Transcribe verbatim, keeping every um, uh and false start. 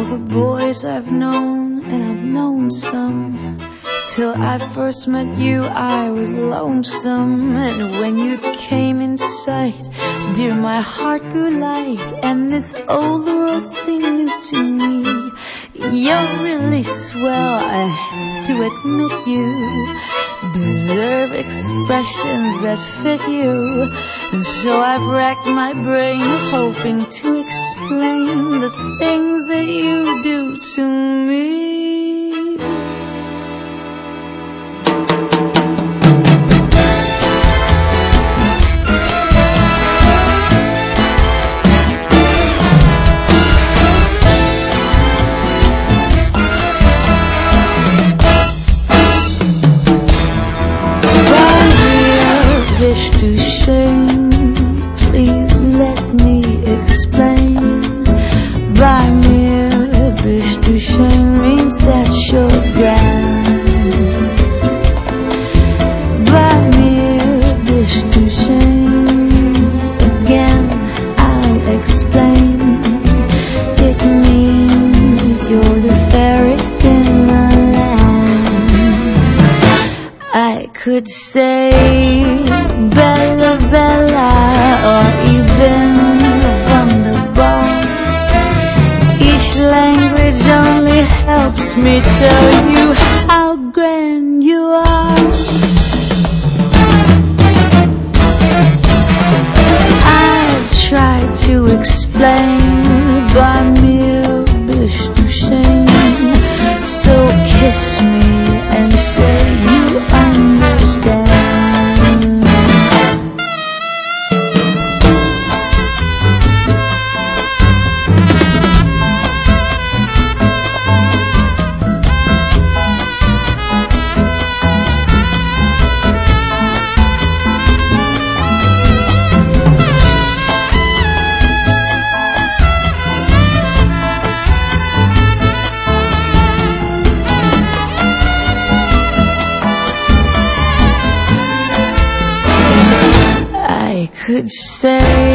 the boys I've known, and I've known some. Till I first met you, I was lonesome. And when you came in sight, dear, my heart grew light, and this old world seemed new to me. You're really swell, I have to admit you deserve expressions that fit you. And so I've racked my brain hoping to explain the things that you do to me. Wish to shame, please let me explain. By mere wish to shame means that you're grand. By mere wish to shame, again I'll explain. It means you're the fairest in the land. I could say Bella Bella, or even wonderful. Each language only helps me tell you how grand you are. I've tried to explain by mere wish to shame. So kiss me and say you understand. I could say